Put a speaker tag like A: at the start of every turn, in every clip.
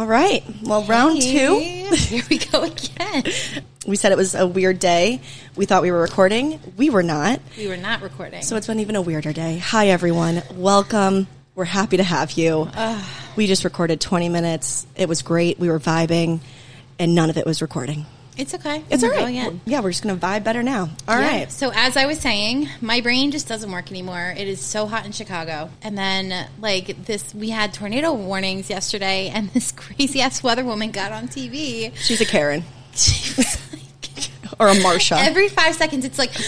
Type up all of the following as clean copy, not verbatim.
A: All right. Well, round 2.
B: Here we go again.
A: We said it was a weird day. We thought we were recording. We were not.
B: We were not recording.
A: So it's been even a weirder day. Hi, everyone. Welcome. We're happy to have you. We just recorded 20 minutes. It was great. We were vibing, and none of it was recording.
B: It's okay.
A: It's all right.
B: Again.
A: Yeah, we're just going to vibe better now. All right.
B: So as I was saying, my brain just doesn't work anymore. It is so hot in Chicago. And then, we had tornado warnings yesterday, and this crazy-ass weather woman got on TV.
A: She's a Karen.
B: She was
A: or a Marsha.
B: Every 5 seconds, it's like,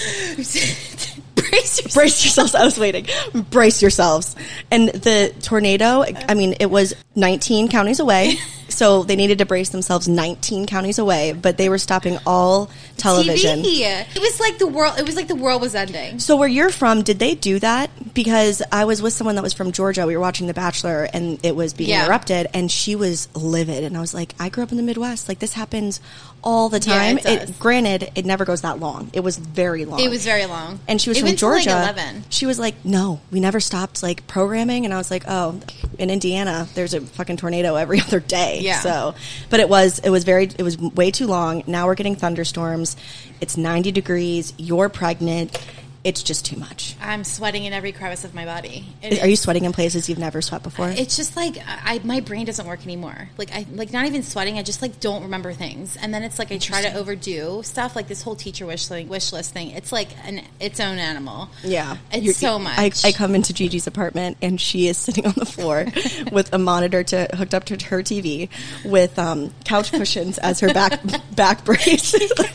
B: brace yourselves.
A: Brace yourselves. I was waiting. Brace yourselves. And the tornado, I mean, it was 19 counties away. So they needed to brace themselves 19 counties away, but they were stopping all television.
B: TV. It was like the world was ending.
A: So where you're from, did they do that? Because I was with someone that was from Georgia. We were watching The Bachelor, and it was being interrupted, and she was livid. And I was like, I grew up in the Midwest. Like, this happens all the time.
B: Yeah, it does.
A: Granted, it never goes that long. It was very long.
B: It was very long.
A: And she was from Georgia. Like 11. She was like, no, we never stopped programming. And I was like, oh, in Indiana, there's a fucking tornado every other day.
B: Yeah.
A: So, but it was way too long. Now we're getting thunderstorms. It's 90 degrees. You're pregnant. It's just too much.
B: I'm sweating in every crevice of my body.
A: Are you sweating in places you've never sweat before?
B: It's just my brain doesn't work anymore. Not even sweating. I just don't remember things. And then it's I try to overdo stuff, like this whole teacher wish list thing. It's like its own animal.
A: Yeah.
B: It's so much.
A: I come into Gigi's apartment, and she is sitting on the floor with a monitor hooked up to her TV with couch cushions as her back brace.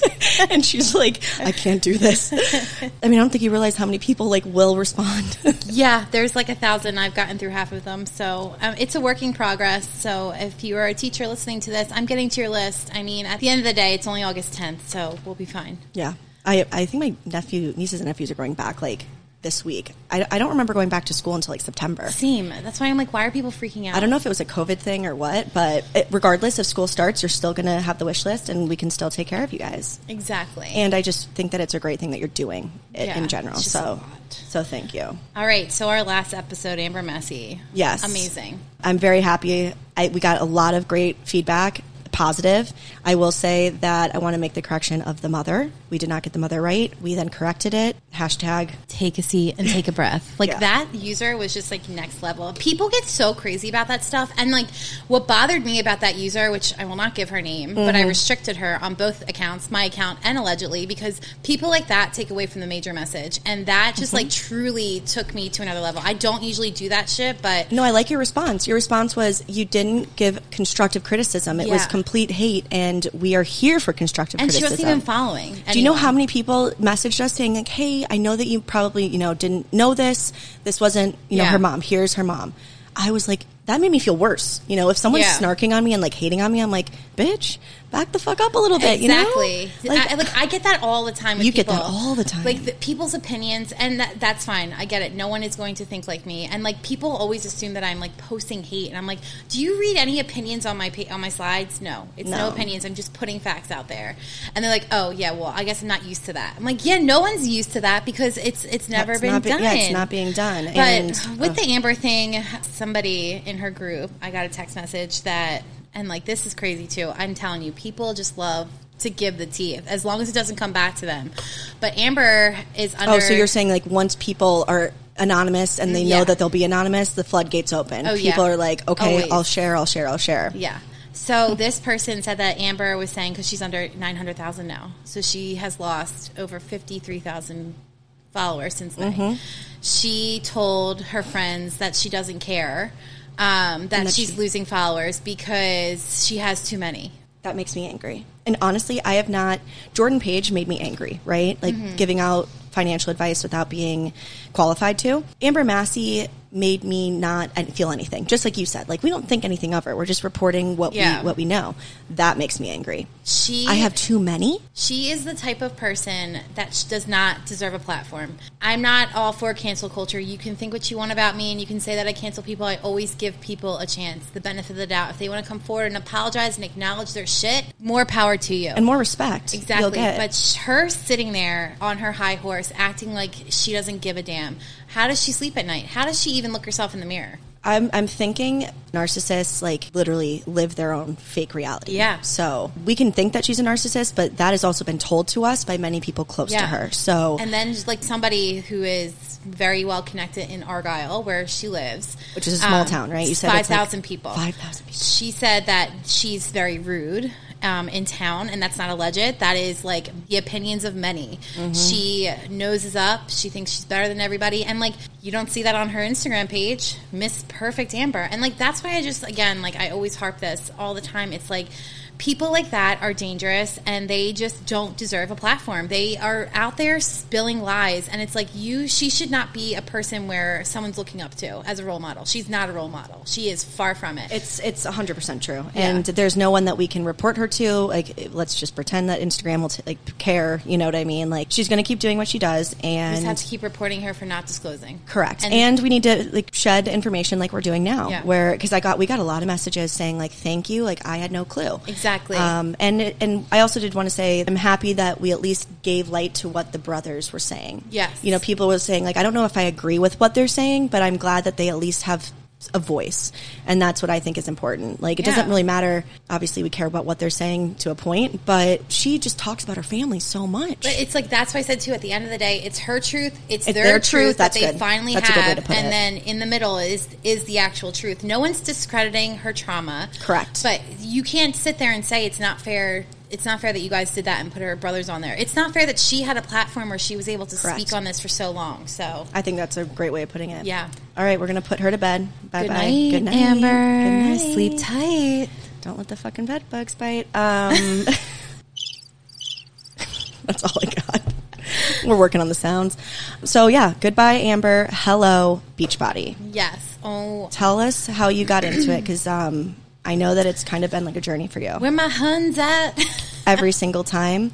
A: And she's like, I can't do this. I mean, I don't think you realize how many people will respond.
B: Yeah, there's 1,000. I've gotten through half of them. So it's a work in progress. So if you are a teacher listening to this, I'm getting to your list. I mean, at the end of the day, it's only August 10th, so we'll be fine.
A: Yeah. I think my nieces and nephews are going back this week. I don't remember going back to school until September.
B: Same. That's why I'm why are people freaking out?
A: I don't know if it was a COVID thing or what, but regardless if school starts, you're still going to have the wish list, and we can still take care of you guys.
B: Exactly.
A: And I just think that it's a great thing that you're doing in general. So thank you.
B: All right. So our last episode, Amber Massey.
A: Yes.
B: Amazing.
A: I'm very happy. We got a lot of great feedback. Positive. I will say that I want to make the correction of the mother. We did not get the mother right. We then corrected it. Hashtag
B: take a seat and take a breath. That user was just next level. People get so crazy about that stuff. And what bothered me about that user, which I will not give her name, but I restricted her on both accounts, my account and allegedly, because people like that take away from the major message. And that just truly took me to another level. I don't usually do that shit, but
A: no, I like your response. Your response was you didn't give constructive criticism. It was complete hate, and we are here for constructive criticism.
B: And she wasn't even following anyone.
A: Do you know how many people messaged us saying hey, I know that you probably didn't know this wasn't her mom, here's her mom. I was like, that made me feel worse. If someone's snarking on me and hating on me, I'm like, bitch, back the fuck up a little bit.
B: Exactly. I get that all the time with people.
A: You get that all the time.
B: People's opinions, and that's fine. I get it. No one is going to think like me. And people always assume that I'm posting hate. And I'm like, do you read any opinions on my slides? No. It's no opinions. I'm just putting facts out there. And they're like, oh, yeah, well, I guess I'm not used to that. I'm like, yeah, no one's used to that because it's never been done.
A: Yeah, it's not being done.
B: But with the Amber thing, somebody in her group, I got a text message that, and this is crazy too, I'm telling you, people just love to give the tea as long as it doesn't come back to them. But Amber is under...
A: Oh, so you're saying once people are anonymous and they know that they'll be anonymous, the floodgates open. People are like, okay,
B: always.
A: I'll share.
B: Yeah. So this person said that Amber was saying, because she's under 900,000 now, so she has lost over 53,000 followers since then. She told her friends that she doesn't care, that she's losing followers because she has too many.
A: That makes me angry. And honestly, I have not... Jordan Page made me angry, right? Giving out financial advice without being qualified to. Amber Massey made me not feel anything. Just like you said, we don't think anything of her. We're just reporting what we know. That makes me angry. I have too many.
B: She is the type of person that does not deserve a platform. I'm not all for cancel culture. You can think what you want about me, and you can say that I cancel people. I always give people a chance, the benefit of the doubt. If they want to come forward and apologize and acknowledge their shit, more power to you.
A: And more respect.
B: Exactly. But her sitting there on her high horse, acting like she doesn't give a damn. How does she sleep at night? How does she even look herself in the mirror?
A: I'm thinking narcissists like literally live their own fake reality.
B: Yeah.
A: So we can think that she's a narcissist, but that has also been told to us by many people close to her. So
B: and then just like somebody who is very well connected in Argyle, where she lives,
A: which is a small town, right? You said
B: 5,000 people.
A: 5,000 people.
B: She said that she's very rude in town, and that's not alleged. That is like the opinions of many. She noses up. She thinks she's better than everybody, and like you don't see that on her Instagram page, Miss Perfect Amber. And like that's why I just, again, like I always harp this all the time. It's like people like that are dangerous, and they just don't deserve a platform. They are out there spilling lies, and it's like she should not be a person where someone's looking up to as a role model. She's not a role model. She is far from it.
A: It's 100% true, and there's no one that we can report her to. Like, let's just pretend that Instagram will care. You know what I mean? Like, she's going to keep doing what she does, and
B: we just have to keep reporting her for not disclosing.
A: Correct, and we need to like shed information like we're doing now.
B: Yeah.
A: Where because we got a lot of messages saying like thank you, like I had no clue.
B: Exactly.
A: And I also did want to say I'm happy that we at least gave light to what the brothers were saying.
B: Yes.
A: You know, people were saying like I don't know if I agree with what they're saying, but I'm glad that they at least have a voice, and that's what I think is important. Like it doesn't really matter, obviously we care about what they're saying to a point, but she just talks about her family so much.
B: But it's like that's why I said too, at the end of the day, it's her truth, it's their truth that they finally have, and then in the middle is the actual truth. No one's discrediting her trauma.
A: Correct.
B: But you can't sit there and say it's not fair. It's not fair that you guys did that and put her brothers on there. It's not fair that she had a platform where she was able to speak on this for so long. So
A: I think that's a great way of putting it.
B: Yeah.
A: All right, we're going to put her to bed. Bye-bye.
B: Good night, Amber. Good night. Sleep tight.
A: Don't let the fucking bed bugs bite. That's all I got. We're working on the sounds. So, yeah, goodbye, Amber. Hello, Beachbody.
B: Yes. Oh.
A: Tell us how you got into it, because I know that it's kind of been like a journey for you.
B: Where my huns at?
A: Every single time.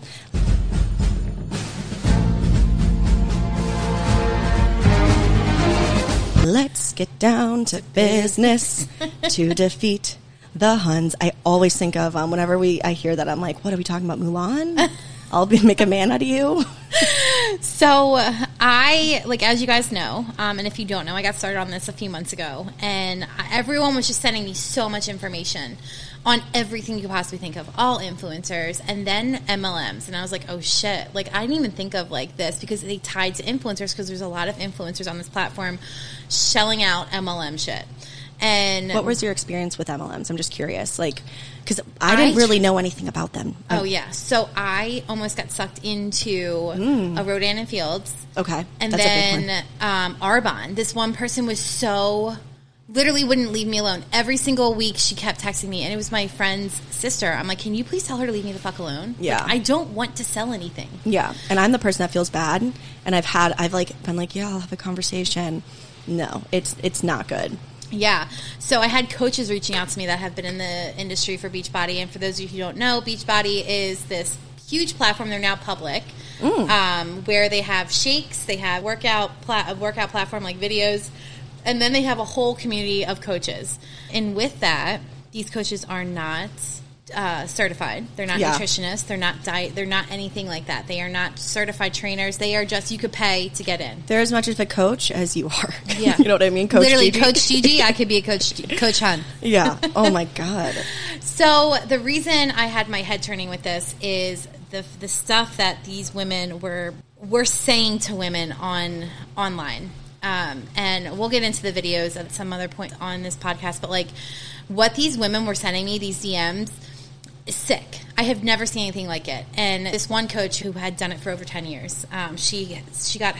A: Let's get down to business to defeat the Huns. I always think of whenever I hear that, I'm like, what are we talking about, Mulan? I'll make a man out of you.
B: So I, like, as you guys know, and if you don't know, I got started on this a few months ago, and everyone was just sending me so much information on everything you could possibly think of, all influencers, and then MLMs. And I was like, oh shit, like I didn't even think of like this, because they tied to influencers, because there's a lot of influencers on this platform shelling out MLM shit. And
A: what was your experience with MLMs? I'm just curious, like, because I didn't really know anything about them.
B: Oh yeah, so I almost got sucked into a Rodan and Fields.
A: Okay,
B: and
A: that's
B: then
A: a big one.
B: Arbonne. This one person was so literally wouldn't leave me alone. Every single week she kept texting me, and it was my friend's sister. I'm like, can you please tell her to leave me the fuck alone?
A: Yeah,
B: like, I don't want to sell anything.
A: Yeah, and I'm the person that feels bad, and I've like been like, yeah, I'll have a conversation. No, it's not good.
B: Yeah. So I had coaches reaching out to me that have been in the industry for Beachbody. And for those of you who don't know, Beachbody is this huge platform. They're now public, where they have shakes, they have a workout platform like videos, and then they have a whole community of coaches. And with that, these coaches are not certified. They're not nutritionists. They're not diet. They're not anything like that. They are not certified trainers. They are just, you could pay to get in.
A: They're as much of a coach as you are.
B: Yeah.
A: You know what I mean? Coach
B: Literally,
A: Gigi.
B: Coach Gigi. I could be a Coach Hun.
A: Yeah. Oh my God.
B: So the reason I had my head turning with this is the stuff that these women were saying to women online. And we'll get into the videos at some other point on this podcast, but like what these women were sending me, these DMs, is sick. I have never seen anything like it. And this one coach who had done it for over 10 years, she got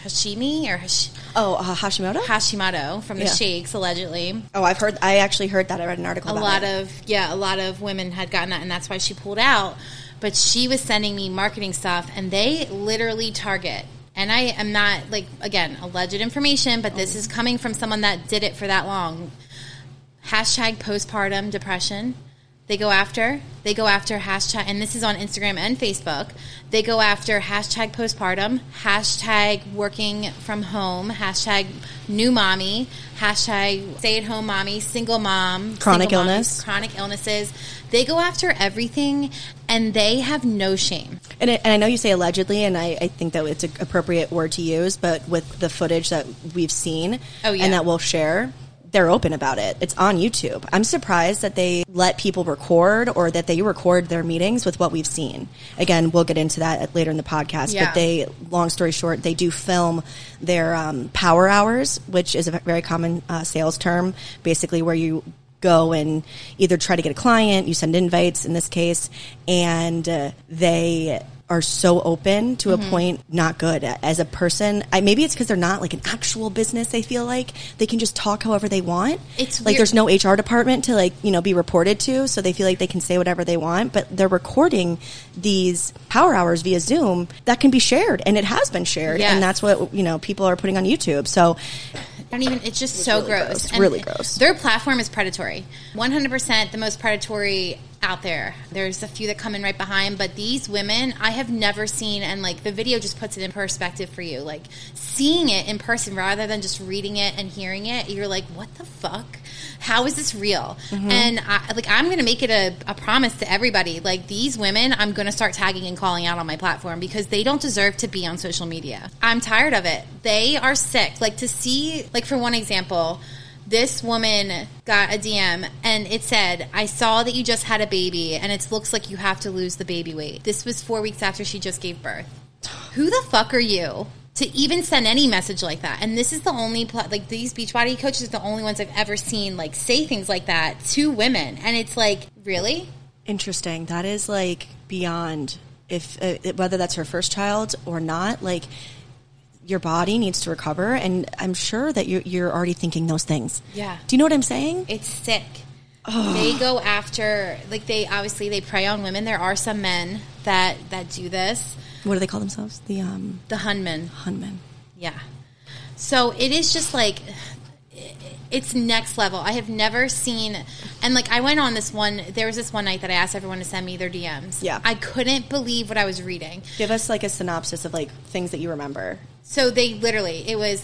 B: Hashimoto from the shakes, allegedly.
A: Oh, I actually heard that. I read an article about it.
B: A lot of women had gotten that, and that's why she pulled out. But she was sending me marketing stuff, and they literally target. And I am not, like, again, alleged information, but this is coming from someone that did it for that long. Hashtag postpartum depression. They go after hashtag, and this is on Instagram and Facebook. They go after hashtag postpartum, hashtag working from home, hashtag new mommy, hashtag stay-at-home mommy, single mom,
A: chronic
B: illnesses. They go after everything, and they have no shame.
A: And I know you say allegedly, and I think that it's an appropriate word to use, but with the footage that we've seen and that we'll share, they're open about it. It's on YouTube. I'm surprised that they let people record or that they record their meetings with what we've seen. Again, we'll get into that later in the podcast.
B: Yeah.
A: But they, long story short, they do film their power hours, which is a very common sales term, basically where you go and either try to get a client, you send invites in this case, and they are so open to a point, not good. As a person, maybe it's because they're not like an actual business. They feel like they can just talk however they want.
B: It's
A: like
B: weird.
A: there's no HR department to be reported to, so they feel like they can say whatever they want. But they're recording these power hours via Zoom that can be shared, and it has been shared,
B: Yes.
A: and that's what people are putting on YouTube. So.
B: It's just so
A: really
B: gross.
A: gross.
B: And
A: Really gross.
B: Their platform is predatory. 100% the most predatory out there. There's a few that come in right behind, but these women I have never seen, and like the video just puts it in perspective for you. Like seeing it in person rather than just reading it and hearing it, you're like, what the fuck? How is this real? And I'm going to make it a promise to everybody. Like these women, I'm going to start tagging and calling out on my platform because they don't deserve to be on social media. I'm tired of it. They are sick. Like to see, like for one example, this woman got a DM and it said, I saw that you just had a baby and it looks like you have to lose the baby weight. This was 4 weeks after she just gave birth. Who the fuck are you to even send any message like that? And this is the only, these Beachbody coaches are the only ones I've ever seen, like, say things like that to women. And it's like, really?
A: Interesting. That is, like, beyond, if whether that's her first child or not, like, your body needs to recover, and I'm sure that you're already thinking those things.
B: Yeah.
A: Do you know what I'm saying?
B: It's sick. They go after, they prey on women. There are some men that do this.
A: What do they call themselves? The
B: Hunmen.
A: Hunmen.
B: Yeah. So it is just like, it's next level. I have never seen, and like I went on there was this one night that I asked everyone to send me their DMs.
A: Yeah.
B: I couldn't believe what I was reading.
A: Give us like a synopsis of like things that you remember.
B: So they literally, it was,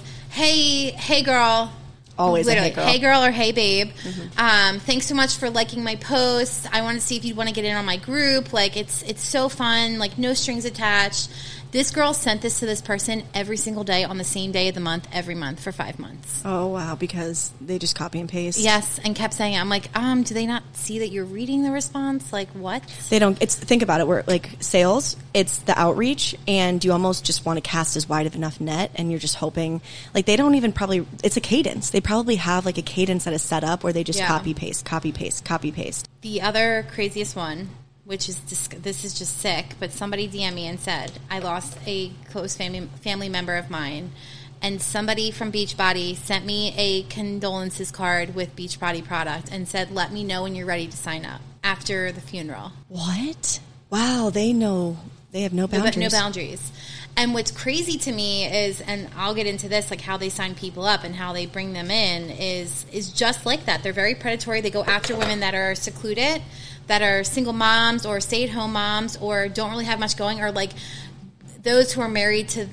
B: hey girl.
A: Always
B: literally,
A: a hey girl.
B: Hey girl or hey babe. Thanks so much for liking my posts. I want to see if you'd want to get in on my group. Like it's so fun. Like no strings attached. This girl sent this to this person every single day on the same day of the month, every month for 5 months.
A: Oh, wow, because they just copy and paste.
B: Yes, and kept saying it. I'm like, do they not see that you're reading the response? Like, what?
A: They don't. Think about it. We're like sales. It's the outreach, and you almost just want to cast as wide of enough net, and you're just hoping. Like they don't even probably. It's a cadence. They probably have like a cadence that is set up where they just copy paste, copy paste, copy paste.
B: The other craziest one, which is this is just sick, but somebody DM'd me and said, I lost a close family member of mine, and somebody from Beachbody sent me a condolences card with Beachbody product and said, let me know when you're ready to sign up after the funeral.
A: What? Wow, they know. They have no boundaries.
B: No boundaries. And what's crazy to me is, and I'll get into this, like how they sign people up and how they bring them in is just like that. They're very predatory. They go after women that are secluded, that are single moms or stay-at-home moms or don't really have much going, or like those who are married to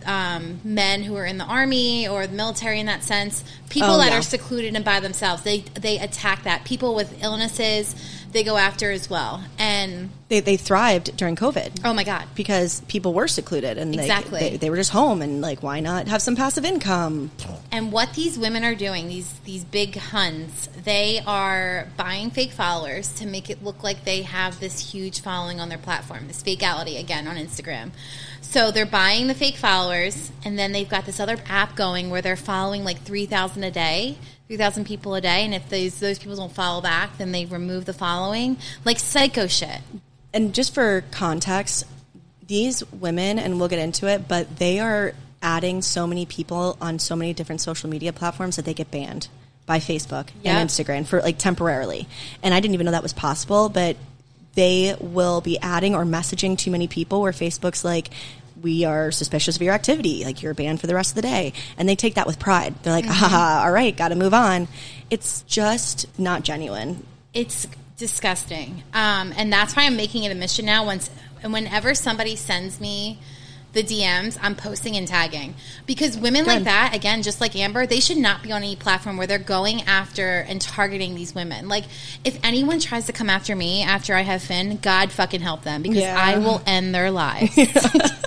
B: men who are in the army or the military in that sense. People that are secluded and by themselves, they attack that. People with illnesses, they go after as well. And
A: they thrived during COVID.
B: Oh my God.
A: Because people were secluded and
B: exactly.
A: they were just home and like, why not have some passive income?
B: And what these women are doing, these big Huns, they are buying fake followers to make it look like they have this huge following on their platform, this fakeality again on Instagram. So they're buying the fake followers, and then they've got this other app going where they're following like 3,000 a day, 3,000 people a day, and if those people don't follow back, then they remove the following. Like psycho shit.
A: And just for context, these women, and we'll get into it, but they are adding so many people on so many different social media platforms that they get banned by Facebook and Instagram for like temporarily. And I didn't even know that was possible, but they will be adding or messaging too many people where Facebook's like, we are suspicious of your activity, like you're banned for the rest of the day. And they take that with pride. They're like, all right, got to move on. It's just not genuine.
B: It's disgusting. And that's why I'm making it a mission now. Whenever somebody sends me the DMs, I'm posting and tagging. Because women like that, again, just like Amber, they should not be on any platform where they're going after and targeting these women. Like, if anyone tries to come after me after I have Finn, God fucking help them, because I will end their lives.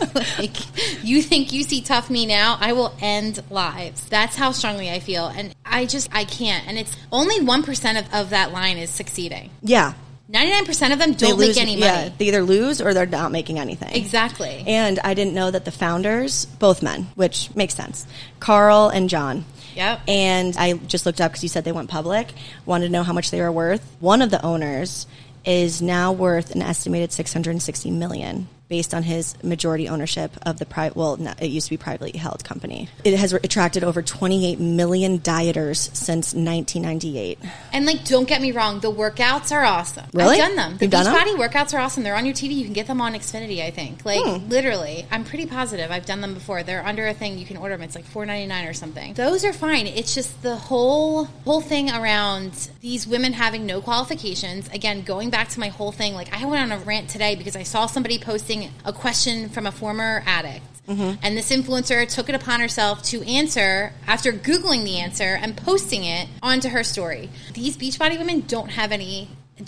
B: Like, you think you see tough me now? I will end lives. That's how strongly I feel. And I can't. And it's only 1% of that line is succeeding.
A: Yeah.
B: 99% of them don't make any money.
A: Yeah, they either lose or they're not making anything.
B: Exactly.
A: And I didn't know that the founders, both men, which makes sense, Carl and John.
B: Yep.
A: And I just looked up because you said they went public, wanted to know how much they were worth. One of the owners is now worth an estimated $660 million based on his majority ownership of the it used to be privately held company. It has attracted over 28 million dieters since 1998.
B: And like, don't get me wrong, the workouts are awesome.
A: Really?
B: I've done them. The
A: You've done
B: Beachbody workouts are awesome. They're on your TV. You can get them on Xfinity, I think. Like, literally, I'm pretty positive. I've done them before. They're under a thing. You can order them. It's like $4.99 or something. Those are fine. It's just the whole thing around these women having no qualifications. Again, going back to my whole thing, like, I went on a rant today because I saw somebody posting a question from a former addict. And this influencer took it upon herself to answer after Googling the answer and posting it onto her story. These Beachbody women don't have any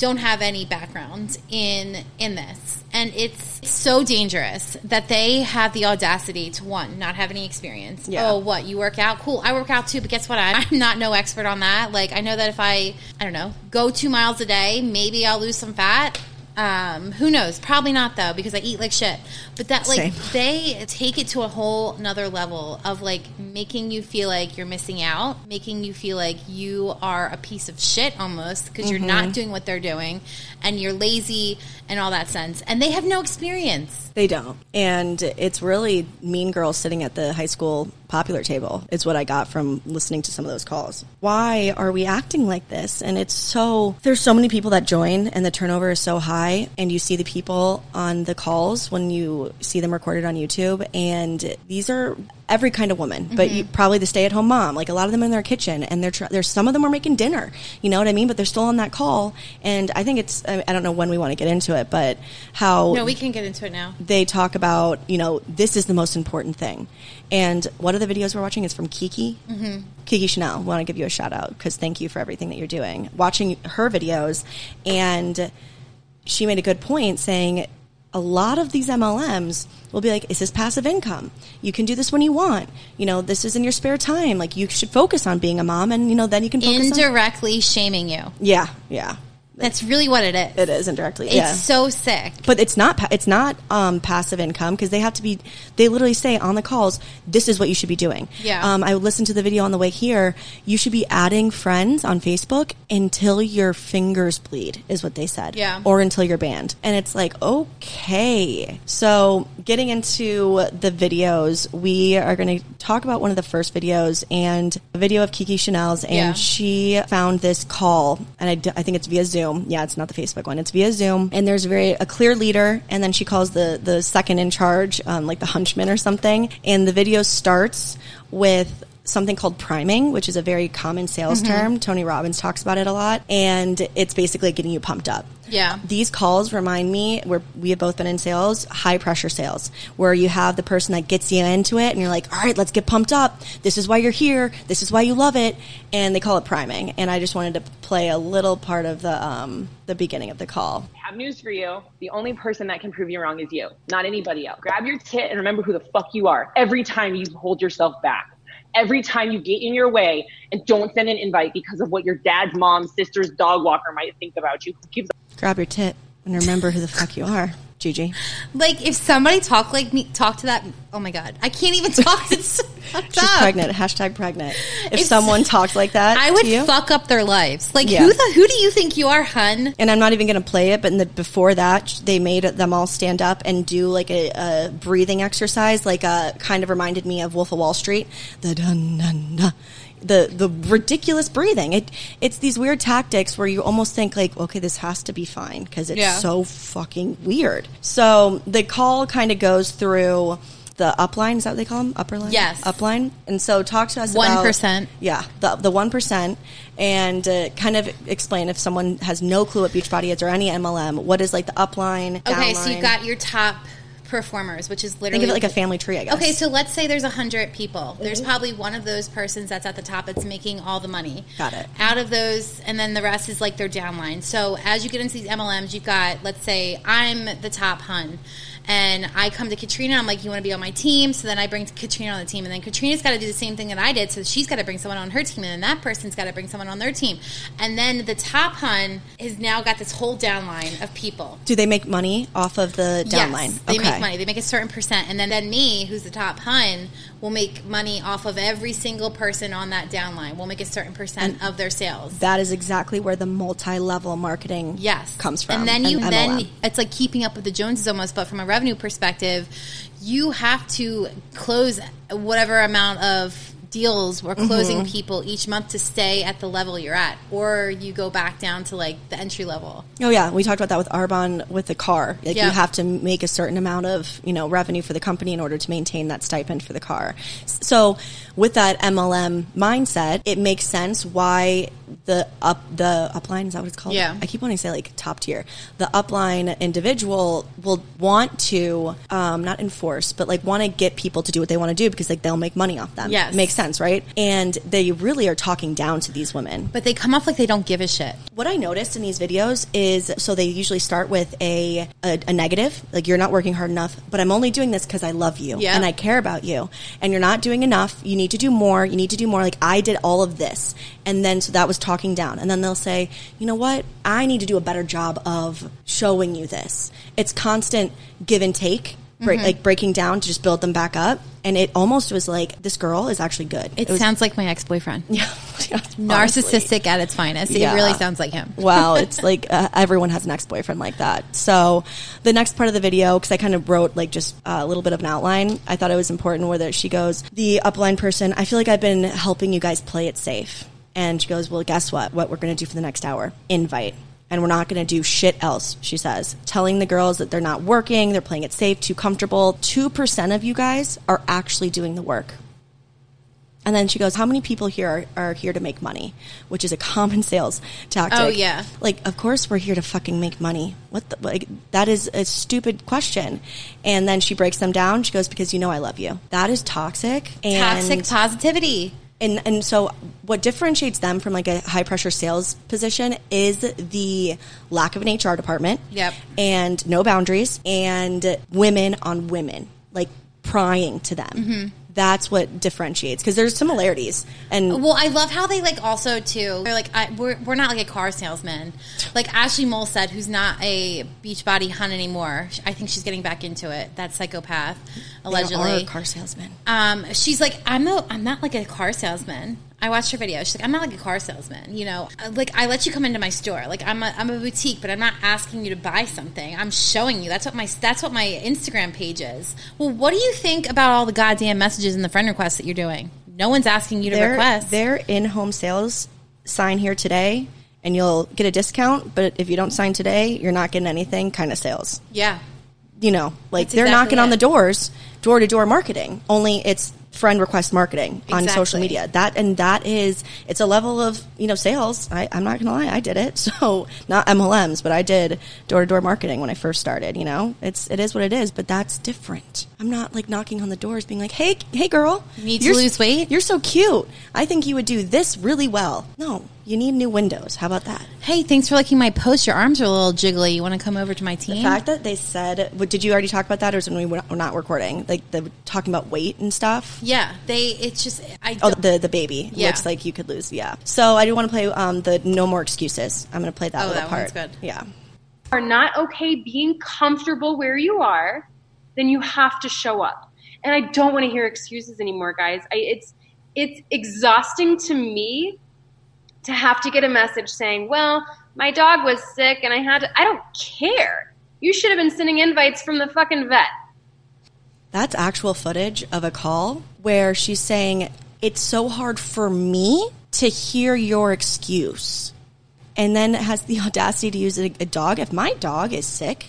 B: background in this. And it's so dangerous that they have the audacity to, one, not have any experience.
A: Yeah.
B: Oh, what, you work out? Cool, I work out too, but guess what? I'm not no expert on that. Like, I know that if I don't know, go 2 miles a day, maybe I'll lose some fat. Who knows? Probably not, though, because I eat like shit. But that, like, they take it to a whole another level of, like, making you feel like you're missing out, making you feel like you are a piece of shit almost because you're not doing what they're doing and you're lazy and all that sense. And they have no experience.
A: They don't. And it's really mean girls sitting at the high school popular table is what I got from listening to some of those calls. Why are we acting like this? And there's so many people that join and the turnover is so high, and you see the people on the calls when you see them recorded on YouTube, and these are every kind of woman, but probably the stay-at-home mom. Like, a lot of them in their kitchen, and there's some of them are making dinner, you know what I mean? But they're still on that call, and I think I don't know when we want to get into it, but how...
B: No, we can get into it now.
A: They talk about, this is the most important thing. And one of the videos we're watching is from Kiki. Kiki Chanel. I want to give you a shout out because thank you for everything that you're doing. Watching her videos, and she made a good point saying a lot of these MLMs will be like, is this passive income? You can do this when you want. This is in your spare time. Like, you should focus on being a mom, and, then you can focus
B: indirectly shaming you.
A: Yeah.
B: That's really what it is.
A: It is indirectly.
B: It's so sick.
A: But it's not passive income because they literally say on the calls, this is what you should be doing.
B: Yeah.
A: I listened to the video on the way here. You should be adding friends on Facebook until your fingers bleed is what they said.
B: Yeah.
A: Or until you're banned. And it's like, okay. So getting into the videos, we are going to talk about one of the first videos, and a video of Kiki Chanel's, and she found this call, and I think it's via Zoom. Yeah, it's not the Facebook one. It's via Zoom. And there's a clear leader, and then she calls the second in charge, like the hunchman or something. And the video starts with something called priming, which is a very common sales term. Tony Robbins talks about it a lot. And it's basically getting you pumped up.
B: Yeah.
A: These calls remind me, where we have both been in sales, high pressure sales, where you have the person that gets you into it and you're like, all right, let's get pumped up. This is why you're here. This is why you love it. And they call it priming. And I just wanted to play a little part of the beginning of the call.
C: I have news for you. The only person that can prove you wrong is you, not anybody else. Grab your tit and remember who the fuck you are every time you hold yourself back. Every time you get in your way, and don't send an invite because of what your dad's mom, sister's dog walker might think about you. Who gives a
A: Grab your tit and remember who the fuck you are, Gigi.
B: Like, if somebody talk to that, oh my God, I can't even talk. It's fucked
A: She's
B: up.
A: pregnant. Hashtag pregnant. If someone talked like that,
B: I would
A: to you,
B: fuck up their lives. Like,
A: Yeah.
B: who do you think you are, hun?
A: and I'm not even going to play it, but before that, they made them all stand up and do like a breathing exercise, like kind of reminded me of Wolf of Wall Street. The dun dun dun. The ridiculous breathing. It's these weird tactics where you almost think like, okay, this has to be fine because it's so fucking weird. So the call kind of goes through the upline. Is that what they call them? Upper line?
B: Yes.
A: Upline. And so talk to us
B: 1%.
A: about... Yeah, the 1%. And kind of explain, if someone has no clue what Beachbody is or any MLM, what is like the upline,
B: Okay,
A: downline?
B: so you've got your top performers, which is literally...
A: Think of it like a family tree, I guess.
B: Okay, so let's say there's 100 people. There's probably one of those persons that's at the top that's making all the money.
A: Got it.
B: Out of those, and then the rest is like their downline. So as you get into these MLMs, you've got, let's say, I'm the top hun. And I come to Katrina, I'm like, you want to be on my team? So then I bring Katrina on the team. And then Katrina's got to do the same thing that I did. So she's got to bring someone on her team. And then that person's got to bring someone on their team. And then the top hun has now got this whole downline of people.
A: Do they make money off of the downline?
B: Yes, they make money. They make a certain percent. And then me, who's the top hun, will make money off of every single person on that downline. We'll make a certain percent of their sales.
A: That is exactly where the multi-level marketing comes from.
B: And then it's like keeping up with the Joneses almost, but from a revenue perspective, you have to close whatever amount of deals or closing people each month to stay at the level you're at, or you go back down to like the entry level.
A: Oh yeah, we talked about that with Arbonne with the car. Like you have to make a certain amount of revenue for the company in order to maintain that stipend for the car. So with that MLM mindset, it makes sense why the upline, is that what it's called?
B: Yeah.
A: I keep wanting to say like top tier. The upline individual will want to not enforce, but like want to get people to do what they want to do because like they'll make money off them.
B: Yes.
A: It makes sense, right? And they really are talking down to these women.
B: But they come off like they don't give a shit.
A: What I noticed in these videos is, so they usually start with a negative, like you're not working hard enough, but I'm only doing this because I love you and I care about you. And you're not doing enough. You need to do more. You need to do more. Like I did all of this. And then, so that was talking down. And then they'll say, you know what? I need to do a better job of showing you this. It's constant give and take. Like breaking down to just build them back up. And it almost was like, this girl is actually good.
B: It sounds like my ex-boyfriend.
A: Yeah.
B: Narcissistic at its finest. It really sounds like him.
A: Wow. It's like everyone has an ex-boyfriend like that. So the next part of the video, because I kind of wrote like just a little bit of an outline, I thought it was important where she goes, the upline person, I feel like I've been helping you guys play it safe. And she goes, well, guess what we're going to do for the next hour? Invite. And we're not going to do shit else, she says. Telling the girls that they're not working, they're playing it safe, too comfortable. 2% of you guys are actually doing the work. And then she goes, how many people here are here to make money? Which is a common sales tactic.
B: Oh, yeah.
A: Like, of course we're here to fucking make money. That is a stupid question. And then she breaks them down. She goes, because I love you. That is toxic.
B: Toxic positivity.
A: And so what differentiates them from like a high pressure sales position is the lack of an HR department.
B: Yep.
A: And no boundaries and women on women, like prying to them. Mm-hmm. That's what differentiates, because there's similarities. And
B: well, I love how they like also too. They're like, we're not like a car salesman, like Ashley Molstead, who's not a Beachbody hun anymore. I think she's getting back into it. That psychopath, allegedly.
A: They are car salesman.
B: She's like, I'm not like a car salesman. I watched her video. She's like, I'm not like a car salesman, Like, I let you come into my store. Like, I'm a boutique, but I'm not asking you to buy something. I'm showing you. That's what my Instagram page is. Well, what do you think about all the goddamn messages and the friend requests that you're doing? No one's asking you to request.
A: They're in-home sales. Sign here today, and you'll get a discount. But if you don't sign today, you're not getting anything kind of sales.
B: Yeah.
A: They're
B: exactly
A: knocking on the doors, door-to-door marketing. Only it's friend request marketing on social media. It's a level of, sales. I'm not going to lie. I did it. So not MLMs, but I did door-to-door marketing when I first started, it is what it is, but that's different. I'm not like knocking on the doors being like, hey girl,
B: you need to lose weight.
A: You're so cute. I think you would do this really well. No, you need new windows. How about that?
B: Hey, thanks for liking my post. Your arms are a little jiggly. You want to come over to my team?
A: The fact that they said, did you already talk about that, or was when we were not recording? Like they were talking about weight and stuff?
B: Yeah,
A: the baby looks like you could lose. Yeah. So I do want to play the No More Excuses. I'm going to play that little part.
B: That one's good.
A: Yeah.
D: Are not okay being comfortable where you are, then you have to show up. And I don't want to hear excuses anymore, guys. It's exhausting to me to have to get a message saying, well, my dog was sick and I don't care. You should have been sending invites from the fucking vet.
A: That's actual footage of a call where she's saying, it's so hard for me to hear your excuse. And then has the audacity to use a dog. If my dog is sick,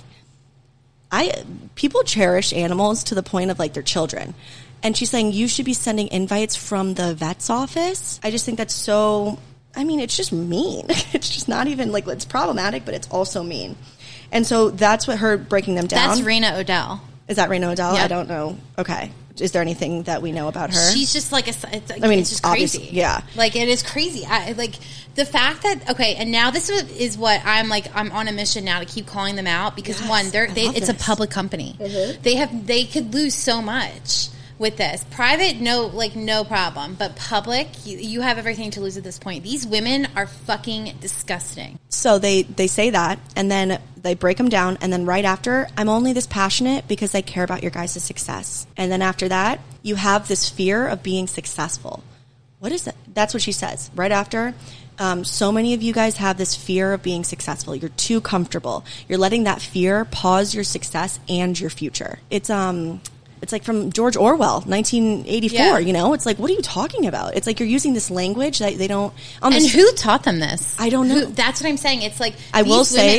A: people cherish animals to the point of like their children. And she's saying, you should be sending invites from the vet's office. I just think that's so, it's just mean. It's just not even like, it's problematic, but it's also mean. And so that's what her breaking them down.
B: That's Raina Odell.
A: Is that Raina Odell?
B: Yep.
A: I don't know. Okay. Is there anything that we know about her?
B: She's just like it's just crazy.
A: Yeah.
B: Like, it is crazy. Like, the fact that, okay, and now this is what I'm on a mission now to keep calling them out, because one, it's a public company. Mm-hmm. They could lose so much with this. Private, no problem. But public, you have everything to lose at this point. These women are fucking disgusting.
A: So they say that, and then they break them down, and then right after, I'm only this passionate because I care about your guys' success. And then after that, you have this fear of being successful. What is that? That's what she says. Right after, so many of you guys have this fear of being successful. You're too comfortable. You're letting that fear pause your success and your future. It's like from George Orwell, 1984,
B: yeah.
A: You know? It's like, what are you talking about? It's like you're using this language that they don't...
B: And who taught them this?
A: I don't know.
B: That's what I'm saying. It's like,
A: I will say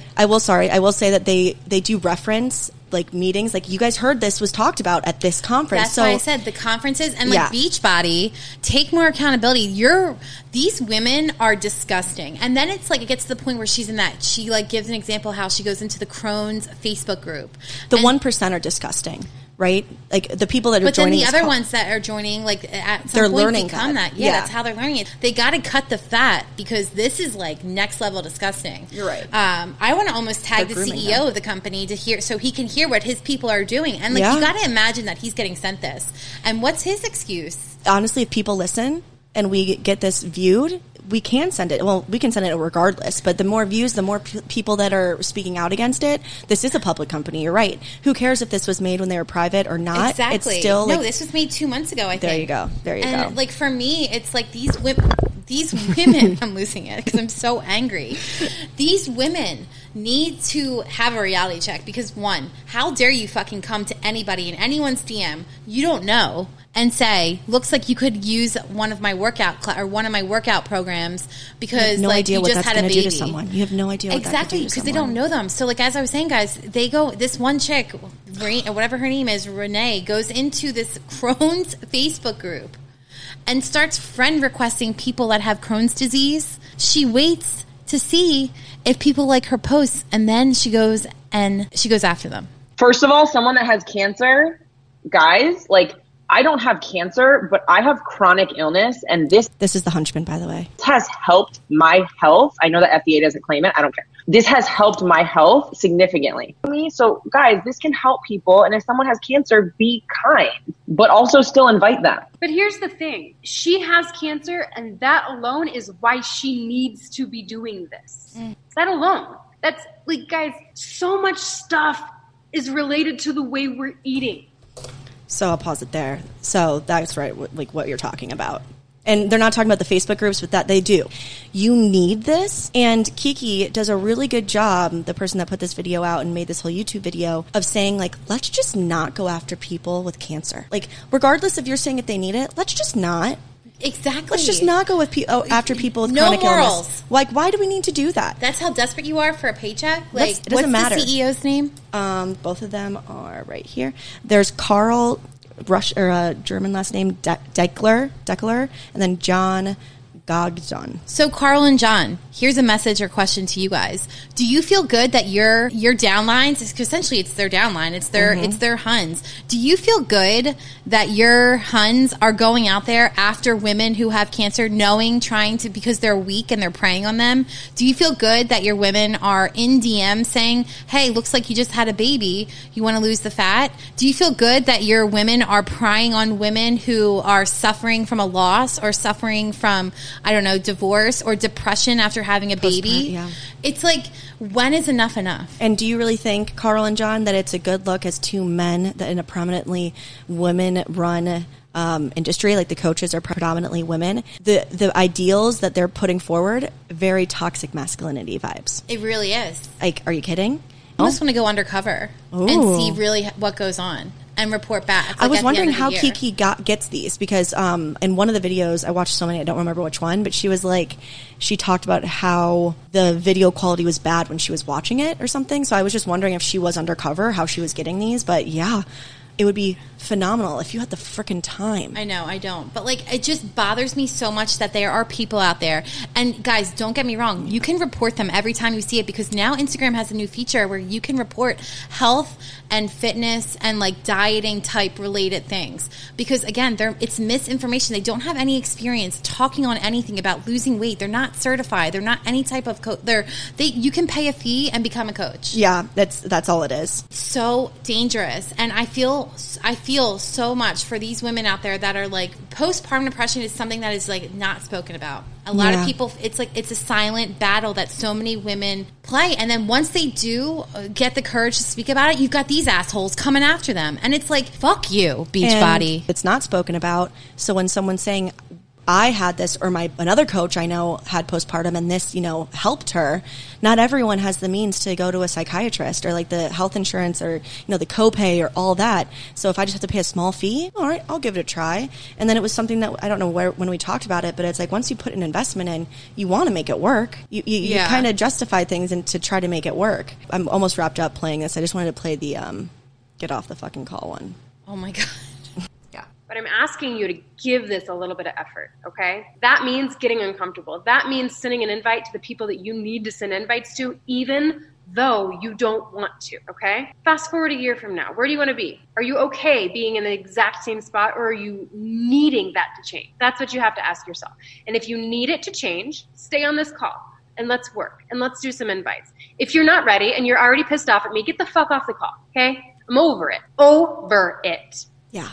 A: that they do reference, like, meetings. Like, you guys heard this was talked about at this conference.
B: That's why I said the conferences and, like, Beachbody, take more accountability. These women are disgusting. And then it's like, it gets to the point where she's in that, she, like, gives an example how she goes into the Crohn's Facebook group.
A: The 1% are disgusting. Right? Like, the people that are joining.
B: But then the other ones that are joining, like, at some
A: they're
B: point
A: learning
B: become that. Yeah, that's how they're learning it. They got to cut the fat, because this is, like, next level disgusting.
A: You're right.
B: I want to almost tag the CEO of the company to hear, so he can hear what his people are doing. And, like, you got to imagine that he's getting sent this. And what's his excuse?
A: Honestly, if people listen and we get this viewed, we can send it. Well, we can send it regardless, but the more views, the more people that are speaking out against it. This is a public company. You're right. Who cares if this was made when they were private or not?
B: Exactly.
A: It's still
B: this was made 2 months ago, I think.
A: There you go.
B: And, like, for me, it's like these women, I'm losing it because I'm so angry. These women need to have a reality check, because one, how dare you fucking come to anybody in anyone's DM you don't know and say, looks like you could use one of my workout programs because,
A: no
B: like,
A: idea
B: you
A: what
B: just
A: that's
B: had a
A: gonna
B: baby.
A: Do to someone. You have no idea what
B: exactly, because they don't know them. So, like, as I was saying, guys, they go, this one chick, or whatever her name is, Renee, goes into this Crohn's Facebook group and starts friend requesting people that have Crohn's disease. She waits to see if people like her posts, and then she goes after them.
C: First of all, someone that has cancer, guys, like, I don't have cancer, but I have chronic illness, and this
A: is the Hunchman, by the way.
C: Has helped my health. I know that FDA doesn't claim it. I don't care. This has helped my health significantly. So, guys, this can help people, and if someone has cancer, be kind, but also still invite them.
D: But here's the thing. She has cancer, and that alone is why she needs to be doing this. That alone. That's, like, guys, so much stuff is related to the way we're eating.
A: So I'll pause it there. So that's right, like what you're talking about. And they're not talking about the Facebook groups, but that they do. You need this. And Kiki does a really good job, the person that put this video out and made this whole YouTube video, of saying, like, let's just not go after people with cancer. Like, regardless if you're saying if they need it, let's just not.
B: Exactly.
A: Let's just not go with after people with
B: no
A: chronic
B: morals.
A: Illness. Like, why do we need to do that?
B: That's how desperate you are for a paycheck? Like,
A: it doesn't matter.
B: What's the CEO's name?
A: Both of them are right here. There's Carl, German last name, Deckler, and then John Gogdon.
B: So, Carl and John, here's a message or question to you guys. Do you feel good that your downlines, because essentially it's their downline, it's their Huns. Do you feel good that your Huns are going out there after women who have cancer, because they're weak and they're preying on them? Do you feel good that your women are in DM saying, hey, looks like you just had a baby, you want to lose the fat? Do you feel good that your women are prying on women who are suffering from a loss or suffering from, I don't know, divorce or depression after having a baby?
A: Yeah.
B: It's like, when is enough enough?
A: And do you really think, Carl and John, that it's a good look as two men that in a prominently women-run industry, like the coaches are predominantly women, the ideals that they're putting forward, very toxic masculinity vibes?
B: It really is.
A: Like, are you kidding?
B: I just want to go undercover and see really what goes on and report back. Like,
A: I was wondering how Kiki gets these, because in one of the videos, I watched so many, I don't remember which one, but she was like, she talked about how the video quality was bad when she was watching it or something. So I was just wondering if she was undercover, how she was getting these. But yeah, it would be phenomenal if you had the freaking time.
B: I know, I don't. But, like, it just bothers me so much that there are people out there. And, guys, don't get me wrong. You can report them every time you see it, because now Instagram has a new feature where you can report health and fitness and, like, dieting type related things. Because, again, it's misinformation. They don't have any experience talking on anything about losing weight. They're not certified. They're not any type of coach. You can pay a fee and become a coach.
A: Yeah, that's all it is.
B: So dangerous. And I feel so much for these women out there that are like, postpartum depression is something that is like not spoken about. A lot of people, it's a silent battle that so many women play. And then once they do get the courage to speak about it, you've got these assholes coming after them. And it's like, fuck you, Beachbody.
A: It's not spoken about. So when someone's saying, I had this, or another coach I know had postpartum and this, helped her. Not everyone has the means to go to a psychiatrist or like the health insurance or, the copay or all that. So if I just have to pay a small fee, all right, I'll give it a try. And then it was something that I don't know when we talked about it, but it's like once you put an investment in, you want to make it work. You kind of justify things and to try to make it work. I'm almost wrapped up playing this. I just wanted to play the get off the fucking call one.
B: Oh my God.
D: But I'm asking you to give this a little bit of effort, okay? That means getting uncomfortable. That means sending an invite to the people that you need to send invites to, even though you don't want to, okay? Fast forward a year from now. Where do you want to be? Are you okay being in the exact same spot, or are you needing that to change? That's what you have to ask yourself. And if you need it to change, stay on this call and let's work and let's do some invites. If you're not ready and you're already pissed off at me, get the fuck off the call, okay? I'm over it. Over it.
A: Yeah.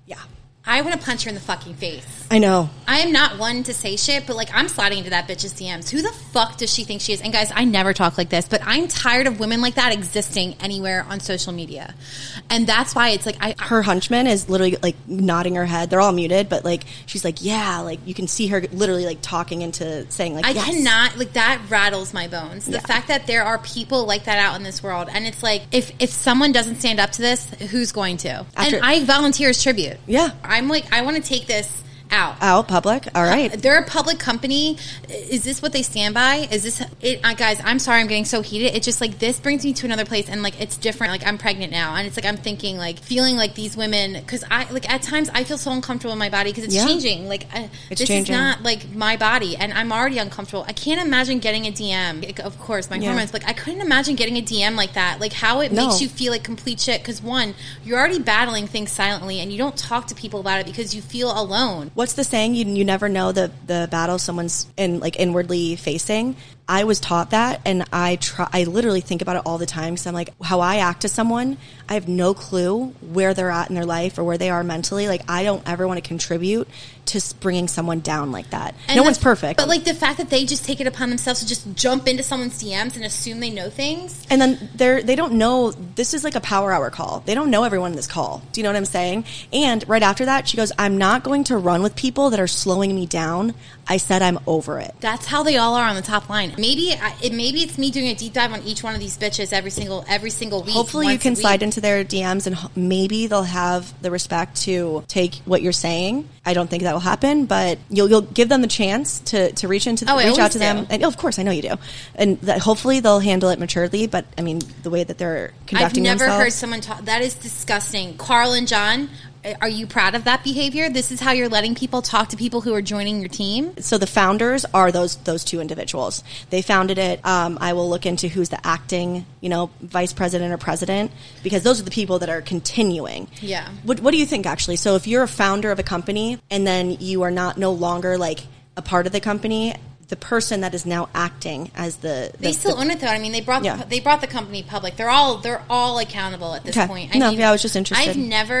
B: I want to punch her in the fucking face.
A: I know.
B: I am not one to say shit, but like I'm sliding into that bitch's DMs. Who the fuck does she think she is? And guys, I never talk like this, but I'm tired of women like that existing anywhere on social media. And that's why it's like
A: her henchman is literally like nodding her head. They're all muted, but like she's like, yeah, like you can see her literally like talking into saying like,
B: I
A: yes.
B: cannot, like that rattles my bones. The fact that there are people like that out in this world, and it's like if someone doesn't stand up to this, who's going to? And I volunteer as tribute.
A: Yeah.
B: I'm like, I want to take this
A: out public. All right,
B: they're a public company. Is this what they stand by? Is this it? Guys, I'm sorry I'm getting so heated. It's just like this brings me to another place, and like it's different. Like I'm pregnant now, and it's like I'm thinking like feeling like these women, because I like at times I feel so uncomfortable in my body because it's changing. Like this changing. Is not like my body, and I'm already uncomfortable. I can't imagine getting a DM. Of course, my hormones. Like I couldn't imagine getting a DM like that. Like how it makes you feel like complete shit. Because one, you're already battling things silently, and you don't talk to people about it because you feel alone.
A: What's the saying? You never know the battle someone's inwardly facing. I was taught that, and I literally think about it all the time, because I'm like, how I act to someone, I have no clue where they're at in their life or where they are mentally. Like, I don't ever want to contribute to bringing someone down like that. And no one's perfect.
B: But, like, the fact that they just take it upon themselves to just jump into someone's DMs and assume they know things.
A: And then they don't know, this is like a power hour call. They don't know everyone in this call. Do you know what I'm saying? And right after that, she goes, I'm not going to run with people that are slowing me down. I said I'm over it.
B: That's how they all are on the top line. Maybe it's me doing a deep dive on each one of these bitches every single week.
A: Hopefully you can slide into their DMs, and maybe they'll have the respect to take what you're saying. I don't think that will happen, but you'll give them the chance to reach out to them. And of course, I know you do. And that hopefully they'll handle it maturely. But I mean, the way that they're conducting themselves.
B: I've never heard someone talk. That is disgusting. Carl and John, are you proud of that behavior? This is how you're letting people talk to people who are joining your team?
A: So the founders are those two individuals. They founded it. I will look into who's the acting, vice president or president, because those are the people that are continuing.
B: Yeah.
A: What do you think, actually? So if you're a founder of a company and then you are no longer like a part of the company, the person that is now acting as they
B: still own it though. I mean, they brought the company public. They're all accountable at this point.
A: I was just interested.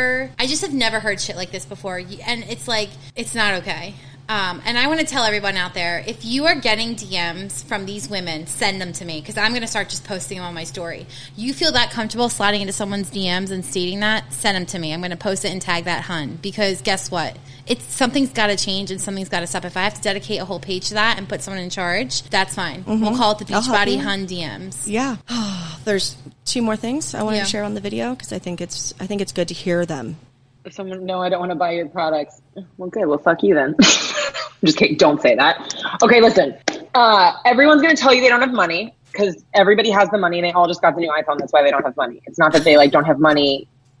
B: I just have never heard shit like this before, and it's like it's not okay. And I want to tell everyone out there, if you are getting DMs from these women, send them to me, because I'm going to start just posting them on my story. You feel that comfortable sliding into someone's DMs and stating that, send them to me. I'm going to post it and tag that hun, because guess what? Something's got to change and something's got to stop. If I have to dedicate a whole page to that and put someone in charge, that's fine. Mm-hmm. We'll call it the Beachbody Hun DMs.
A: Yeah. There's 2 more things I wanted to share on the video, because I think it's good to hear them.
C: If someone, no, I don't want to buy your products. Well, good. Well, fuck you then. I'm just kidding. Don't say that. Okay, listen. Everyone's going to tell you they don't have money, because everybody has the money and they all just got the new iPhone. That's why they don't have money. It's not that they don't have money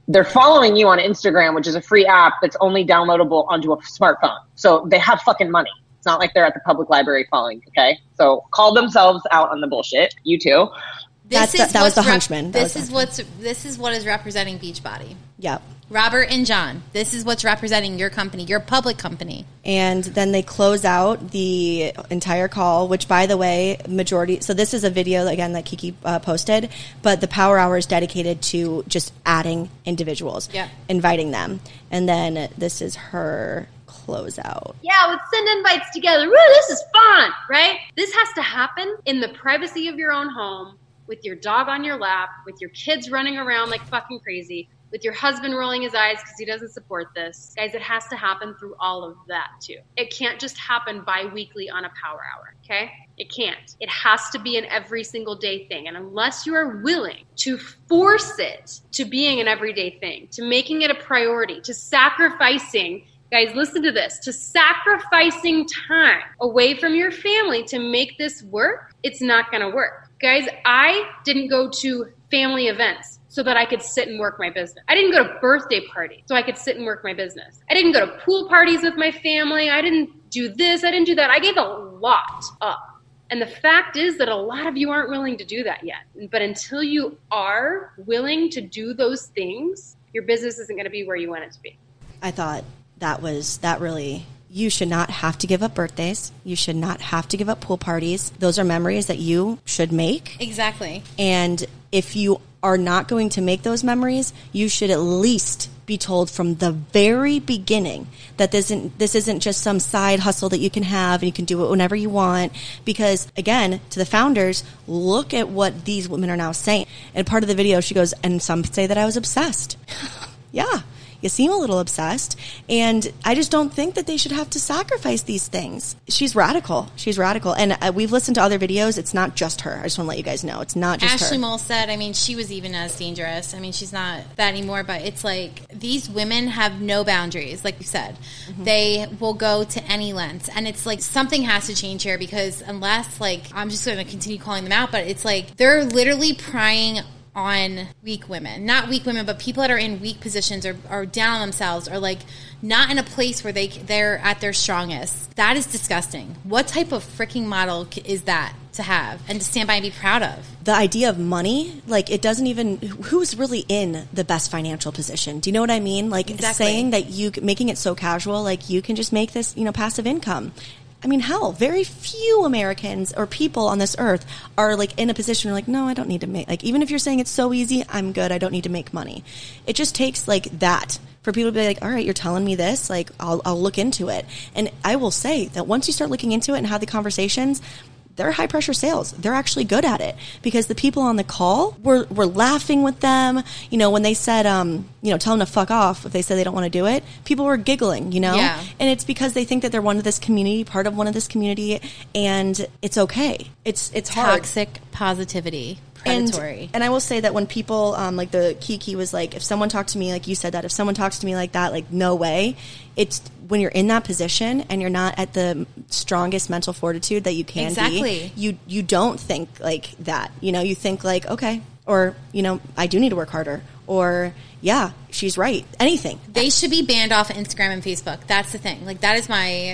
C: they're following you on Instagram, which is a free app that's only downloadable onto a smartphone. So they have fucking money. It's not like they're at the public library following. Okay. So call themselves out on the bullshit. You too.
A: That was the Hunchman.
B: This is what is representing Beachbody.
A: Yep.
B: Robert and John, this is what's representing your company, your public company.
A: And then they close out the entire call, which, by the way, so this is a video, again, that Kiki posted, but the Power Hour is dedicated to just adding individuals, inviting them. And then this is her closeout.
D: Yeah, let's send invites together. Woo, this is fun, right? This has to happen in the privacy of your own home, with your dog on your lap, with your kids running around like fucking crazy, with your husband rolling his eyes because he doesn't support this. Guys, it has to happen through all of that too. It can't just happen bi-weekly on a Power Hour, okay? It can't. It has to be an every single day thing. And unless you are willing to force it to being an everyday thing, to making it a priority, to sacrificing, guys, listen to this, to sacrificing time away from your family to make this work, it's not going to work. Guys, I didn't go to family events so that I could sit and work my business. I didn't go to birthday parties so I could sit and work my business. I didn't go to pool parties with my family. I didn't do this. I didn't do that. I gave a lot up. And the fact is that a lot of you aren't willing to do that yet. But until you are willing to do those things, your business isn't going to be where you want it to be.
A: I thought that really, you should not have to give up birthdays. You should not have to give up pool parties. Those are memories that you should make.
B: Exactly.
A: And if you are not going to make those memories, you should at least be told from the very beginning that this isn't just some side hustle that you can have and you can do it whenever you want. Because again, to the founders, look at what these women are now saying. And part of the video, she goes, and some say that I was obsessed. Yeah. You seem a little obsessed, and I just don't think that they should have to sacrifice these things. She's radical. And we've listened to other videos. It's not just her. I just want to let you guys know. It's not just
B: Ashley
A: her.
B: Molstead, I mean, she was even as dangerous. I mean, she's not that anymore, but it's like these women have no boundaries, like you said. Mm-hmm. They will go to any lengths, and it's like something has to change here because unless, like, I'm just going to continue calling them out, but it's like they're literally prying on weak women, not weak women, but people that are in weak positions or down on themselves or like not in a place where they're at their strongest. That is disgusting. What type of freaking model is that to have and to stand by and be proud of?
A: The idea of money, like it doesn't even, who's really in the best financial position? Do you know what I mean? Like
B: exactly.
A: Saying that making it so casual, like you can just make this, passive income. I mean, hell, very few Americans or people on this earth are like in a position where like, no, I don't need to make, like, even if you're saying it's so easy, I'm good, I don't need to make money. It just takes like that for people to be like, all right, you're telling me this, like, I'll look into it. And I will say that once you start looking into it and have the conversations, they're high pressure sales. They're actually good at it because the people on the call were laughing with them. When they said, tell them to fuck off if they said they don't want to do it, people were giggling,
B: Yeah.
A: And it's because they think that they're one of this community, part of one of this community, and it's okay. It's hard.
B: Toxic positivity. Predatory.
A: And I will say that when people, like the Kiki was like, if someone talked to me, like you said that, if someone talks to me like that, like no way. It's when you're in that position and you're not at the strongest mental fortitude that you can
B: exactly.
A: be, you don't think like that. You think like, okay, or, I do need to work harder, or yeah, she's right. Anything.
B: They should be banned off Instagram and Facebook. That's the thing. Like that is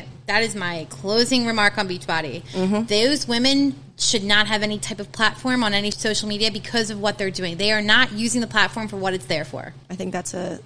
B: my closing remark on Beachbody. Mm-hmm. Those women should not have any type of platform on any social media because of what they're doing. They are not using the platform for what it's there for.
A: I think that's a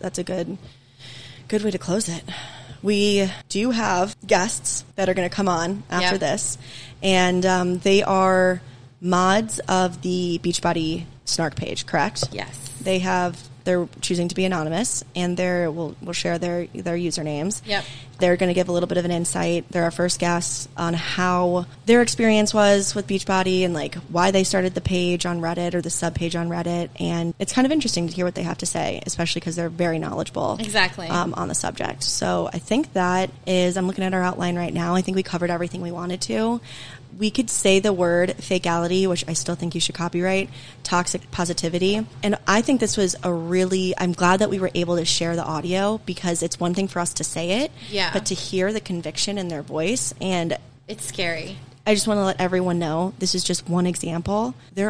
A: good way to close it. We do have guests that are going to come on after this, and they are mods of the Beachbody Snark page, correct?
B: Yes.
A: They're choosing to be anonymous, and we'll share their usernames.
B: Yep.
A: They're going to give a little bit of an insight. They're our first guests on how their experience was with Beachbody and like why they started the page on Reddit or the sub page on Reddit. And it's kind of interesting to hear what they have to say, especially because they're very knowledgeable
B: exactly
A: on the subject. So I think that is, I'm looking at our outline right now. I think we covered everything we wanted to. We could say the word fakeality, which I still think you should copyright, toxic positivity. And I think this was I'm glad that we were able to share the audio because it's one thing for us to say it, but to hear the conviction in their voice. And
B: it's scary.
A: I just want to let everyone know this is just one example. There are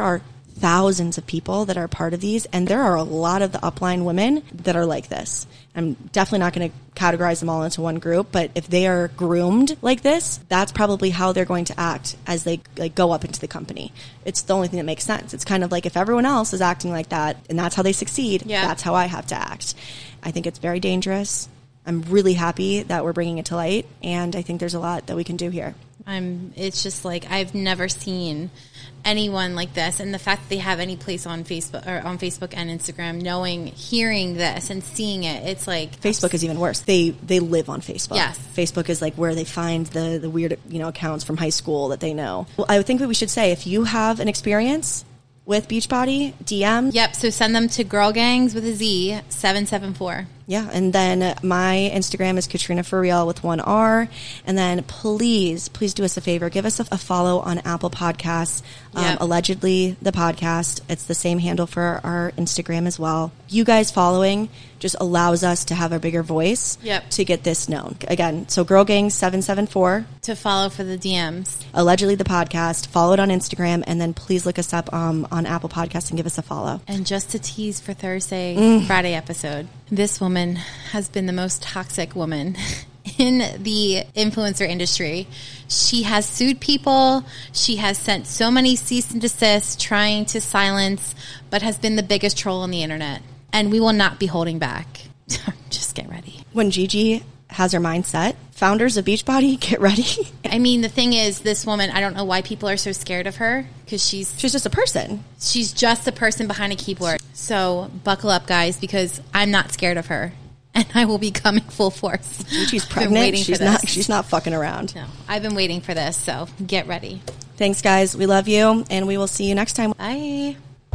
A: thousands of people that are part of these, and there are a lot of the upline women that are like this. I'm definitely not going to categorize them all into one group, but if they are groomed like this, that's probably how they're going to act as they go up into the company. It's the only thing that makes sense. It's kind of like if everyone else is acting like that and that's how they succeed, that's how I have to act. I think it's very dangerous. I'm really happy that we're bringing it to light, and I think there's a lot that we can do here.
B: It's just like, I've never seen anyone like this, and the fact that they have any place on Facebook and Instagram, hearing this and seeing it, it's like
A: Facebook is even worse. They live on Facebook.
B: Yes,
A: Facebook is like where they find the weird accounts from high school that they know. Well, I would think that we should say, if you have an experience with Beachbody, DM.
B: Yep. So send them to Girl Gangs with a Z 774.
A: Yeah, and then my Instagram is Katrina For Real with 1 R. And then please do us a favor. Give us a follow on Apple Podcasts. Allegedly, the podcast. It's the same handle for our Instagram as well. You guys following just allows us to have a bigger voice to get this known. Again, so Girl Gang 774.
B: To follow for the DMs.
A: Allegedly, the podcast. Follow it on Instagram. And then please look us up on Apple Podcasts and give us a follow.
B: And just to tease for Friday episode, this woman has been the most toxic woman in the influencer industry. She has sued people. She has sent so many cease and desist trying to silence, but has been the biggest troll on the internet. And we will not be holding back. Just get ready.
A: When Gigi has her mind set, founders of Beachbody, get ready.
B: I mean, the thing is, this woman, I don't know why people are so scared of her, because she's
A: just a person.
B: She's just a person behind a keyboard. So buckle up, guys, because I'm not scared of her, and I will be coming full force.
A: Gigi's pregnant. She's not fucking around.
B: No, I've been waiting for this, so get ready.
A: Thanks, guys. We love you, and we will see you next time.
B: Bye.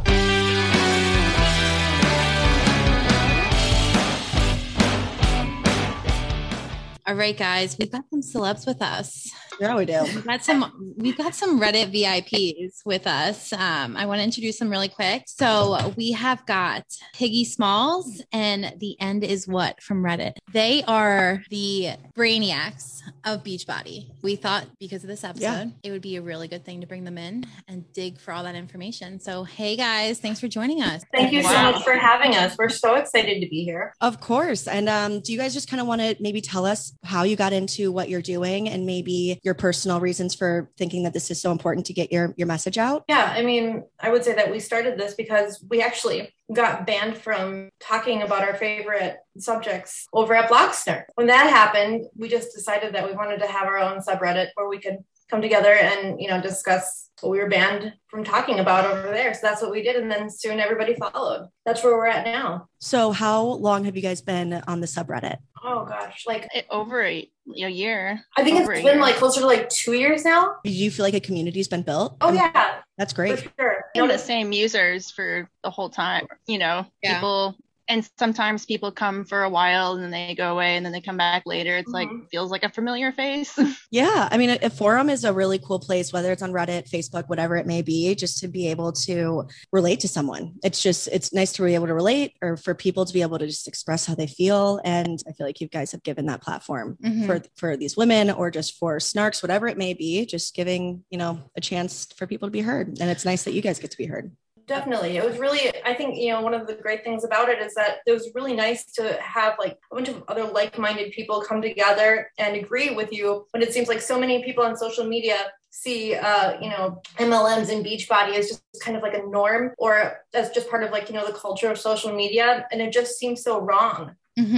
B: All right, guys, we've got some celebs with us.
A: Yeah, we do.
B: We've got some Reddit VIPs with us. I want to introduce them really quick. So we have got Higgy Smalls and The End Is What from Reddit. They are the brainiacs of Beachbody. We thought because of this episode, it would be a really good thing to bring them in and dig for all that information. So, hey guys, thanks for joining us.
E: Thank you so much for having us. We're so excited to be here.
A: Of course. And do you guys just kind of want to maybe tell us how you got into what you're doing and maybe your personal reasons for thinking that this is so important to get your message out?
E: Yeah, I mean, I would say that we started this because we actually got banned from talking about our favorite subjects over at Blockster. When that happened, we just decided that we wanted to have our own subreddit where we could come together and, discuss what we were banned from talking about over there. So that's what we did. And then soon everybody followed. That's where we're at now.
A: So how long have you guys been on the subreddit?
E: Oh gosh,
F: over a year.
E: I think it's been closer to 2 years now.
A: Do you feel like a community's been built?
E: Oh yeah.
A: That's great.
E: For sure.
F: The same users for the whole time, people. And sometimes people come for a while and then they go away and then they come back later. It's feels like a familiar face.
A: Yeah. I mean, a forum is a really cool place, whether it's on Reddit, Facebook, whatever it may be, just to be able to relate to someone. It's nice to be able to relate or for people to be able to just express how they feel. And I feel like you guys have given that platform for these women or just for snarks, whatever it may be, just giving, a chance for people to be heard. And it's nice that you guys get to be heard.
E: Definitely. It was really, I think, one of the great things about it is that it was really nice to have a bunch of other like-minded people come together and agree with you when it seems like so many people on social media see, MLMs and Beachbody as just kind of like a norm or as just part of the culture of social media. And it just seems so wrong.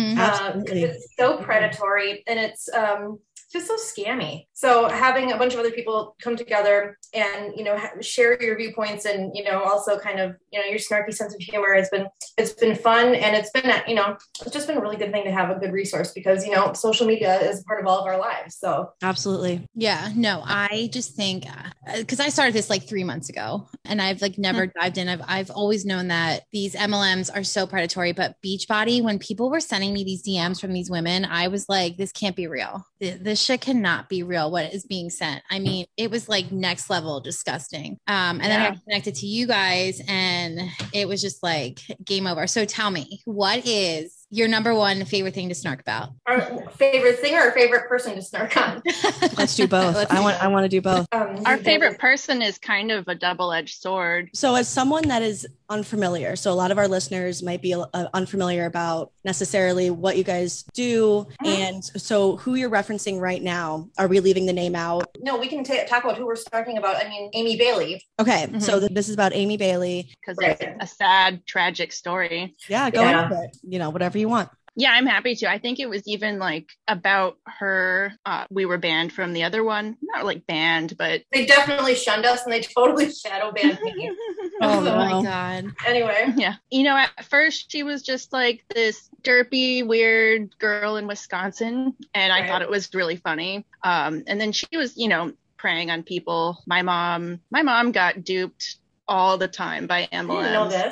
E: It's so predatory and it's just so scammy. So having a bunch of other people come together and, share your viewpoints and, also kind of, your snarky sense of humor it's been fun. And it's been, it's just been a really good thing to have a good resource because, social media is part of all of our lives. So
A: absolutely.
B: Yeah, no, I just think, cause I started this 3 months ago and I've never dived in. I've always known that these MLMs are so predatory, but Beachbody, when people were sending me these DMs from these women, I was like, this can't be real. This shit cannot be real. What is being sent. I mean, it was next level disgusting. And then I connected to you guys and it was just game over. So tell me, what is your number one favorite thing to snark about?
E: Our favorite thing or our favorite person to snark on?
A: Let's do both. I want to do both.
F: Our favorite person is kind of a double-edged sword.
A: So as someone that is unfamiliar, so a lot of our listeners might be unfamiliar about necessarily what you guys do. And so who you're referencing right now, are we leaving the name out?
E: No, we can talk about who we're talking about. I mean, Amy Bailey.
A: Okay. So this is about Amy Bailey.
F: Because it's a sad, tragic story.
A: Yeah, go into it. You know, whatever you want.
F: Yeah, I'm happy to. I think it was even like about her. We were banned from the other one. Not like banned, but
E: they definitely shunned us and they totally shadow banned me.
B: Oh my God.
E: Anyway.
F: Yeah. You know, at first she was just like this derpy, weird girl in Wisconsin. And I thought it was really funny. And then she was, you know, preying on people. My mom got duped all the time by MLMs.
E: I didn't know this.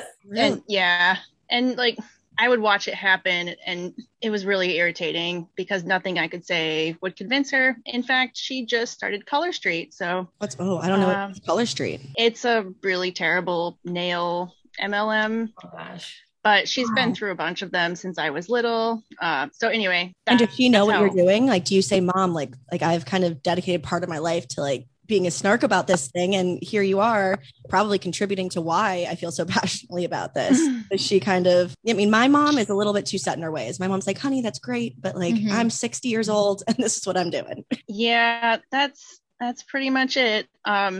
F: And and like, I would watch it happen, and it was really irritating because nothing I could say would convince her. In fact, she just started Color Street. So
A: I don't know what's Color Street.
F: It's a really terrible nail MLM.
E: Oh gosh.
F: But she's been through a bunch of them since I was little. So anyway.
A: And does she know what you're doing? Like, do you say, Mom, like I've kind of dedicated part of my life to like being a snark about this thing, and here you are probably contributing to why I feel so passionately about this. Is she kind of, I mean, my mom is a little bit too set in her ways. My mom's like, honey, that's great, but like I'm 60 years old and this is what I'm doing.
F: Yeah, that's pretty much it. I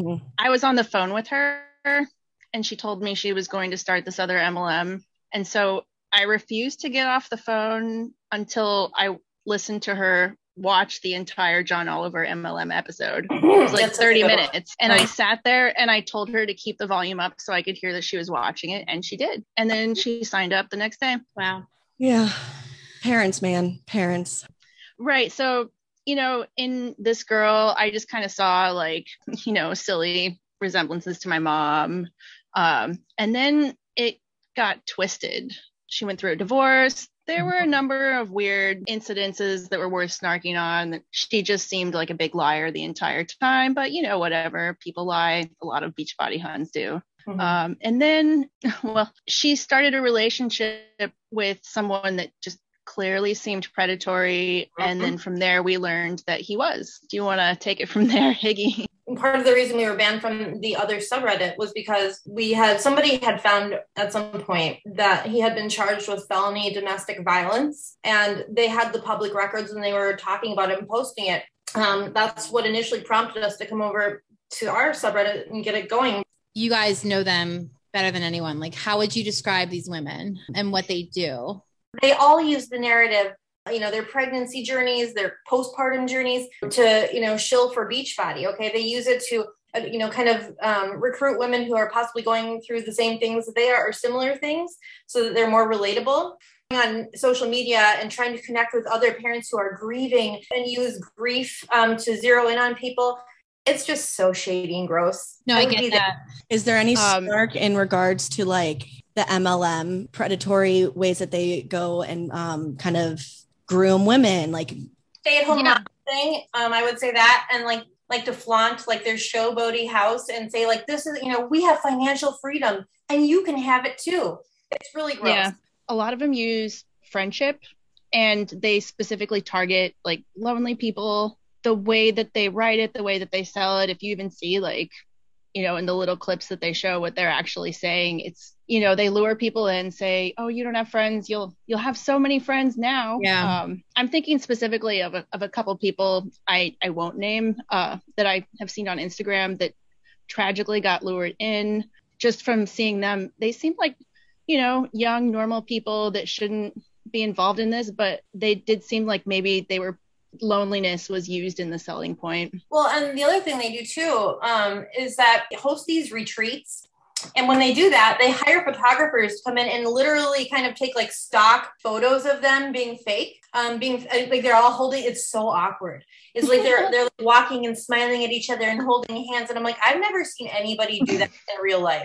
F: was on the phone with her and she told me she was going to start this other MLM. And so I refused to get off the phone until I listened to her watch the entire John Oliver MLM episode. It was like 30 minutes. And I sat there and I told her to keep the volume up so I could hear that she was watching it. And she did. And then she signed up the next day.
B: Wow.
A: Yeah. Parents, man. Parents.
F: Right. So, you know, in this girl, I just kind of saw like, you know, silly resemblances to my mom. And then it got twisted. She went through a divorce. There were a number of weird incidences that were worth snarking on. She just seemed like a big liar the entire time, but you know, whatever. People lie. A lot of Beachbody Huns do. And then, well, she started a relationship with someone that just clearly seemed predatory. And then from there, we learned that he was. Do you want to take it from there, Higgy?
E: Part of the reason we were banned from the other subreddit was because somebody had found at some point that he had been charged with felony domestic violence, and they had the public records and they were talking about it and posting it. That's what initially prompted us to come over to our subreddit and get it going.
B: You guys know them better than anyone. Like, how would you describe these women and what they do?
E: They all use the narrative, you know, their pregnancy journeys, their postpartum journeys to, you know, shill for Beachbody. Okay. They use it to, you know, kind of recruit women who are possibly going through the same things that they are or similar things so that they're more relatable. On social media and trying to connect with other parents who are grieving and use grief to zero in on people. It's just so shady and gross.
B: No, I get that.
A: Is there any snark in regards to like the MLM predatory ways that they go and kind of groom women, like
E: stay-at-home mom thing? I would say that, and like to flaunt like their showboaty house and say like, this is, you know, we have financial freedom and you can have it too. It's really gross.
F: Yeah, a lot of them use friendship, and they specifically target like lonely people. The way that they write it, the way that they sell it, if you even see like, you know, in the little clips that they show what they're actually saying, it's, you know, they lure people in, say, oh, you don't have friends, you'll have so many friends now.
B: Yeah.
F: I'm thinking specifically of a couple people I won't name that I have seen on Instagram that tragically got lured in. Just from seeing them, they seemed like, you know, young, normal people that shouldn't be involved in this, but they did seem like maybe loneliness was used in the selling point.
E: Well, and the other thing they do too is that they host these retreats. And when they do that, they hire photographers to come in and literally kind of take like stock photos of them being fake, being like they're all holding. It's so awkward. It's like they're like walking and smiling at each other and holding hands. And I'm like, I've never seen anybody do that in real life.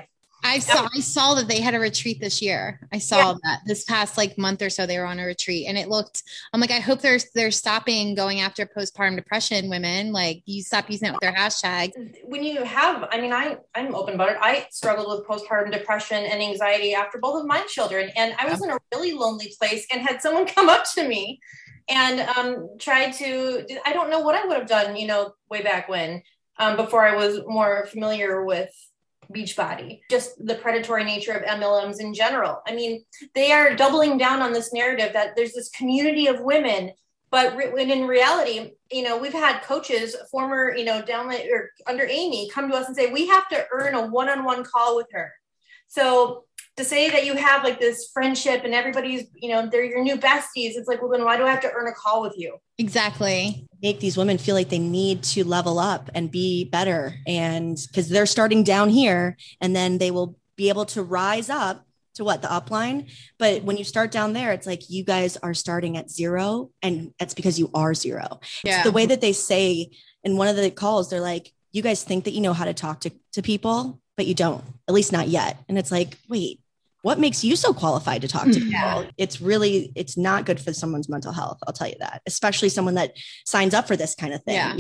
B: I saw that they had a retreat this year. I saw that this past like month or so they were on a retreat, and I'm like, I hope they're stopping going after postpartum depression women. Like, you stop using it with their hashtag.
E: When you have, I mean, I'm open about it. I struggled with postpartum depression and anxiety after both of my children, and I was in a really lonely place and had someone come up to me and tried to, I don't know what I would have done, way back when, before I was more familiar with Beachbody, just the predatory nature of MLMs in general. I mean, they are doubling down on this narrative that there's this community of women, but when in reality, we've had coaches, former, downline or under Amy, come to us and say, we have to earn a one-on-one call with her. So to say that you have like this friendship and everybody's, they're your new besties, it's like, well, then why do I have to earn a call with you?
B: Exactly.
A: Make these women feel like they need to level up and be better. And because they're starting down here, and then they will be able to rise up to the upline. But when you start down there, it's like, you guys are starting at zero, and that's because you are zero. Yeah. It's the way that they say in one of the calls, they're like, you guys think that you know how to talk to people, but you don't, at least not yet. And it's like, wait, what makes you so qualified to talk to people? Yeah. It's not good for someone's mental health. I'll tell you that, especially someone that signs up for this kind of thing. Yeah.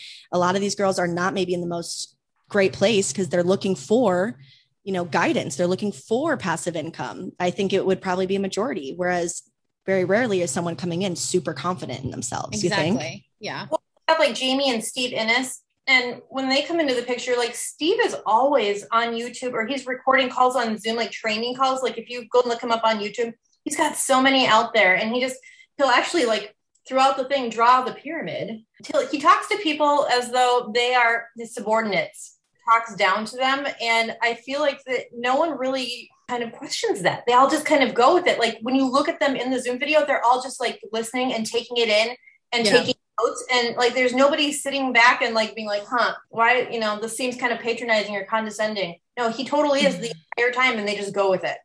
A: A lot of these girls are not maybe in the most great place because they're looking for, guidance. They're looking for passive income. I think it would probably be a majority, whereas very rarely is someone coming in super confident in themselves.
B: Exactly.
A: You think?
B: Yeah.
E: Well, we have like Jamie and Steve Innes. And when they come into the picture, like Steve is always on YouTube, or he's recording calls on Zoom, like training calls. Like if you go and look him up on YouTube, he's got so many out there, and he'll actually like throughout the thing, draw the pyramid. He talks to people as though they are his subordinates, talks down to them. And I feel like that no one really kind of questions that. They all just kind of go with it. Like when you look at them in the Zoom video, they're all just like listening and taking it in and taking notes, and like there's nobody sitting back and like being like, why, this seems kind of patronizing or condescending. No, he totally is the entire time, and they just go with it.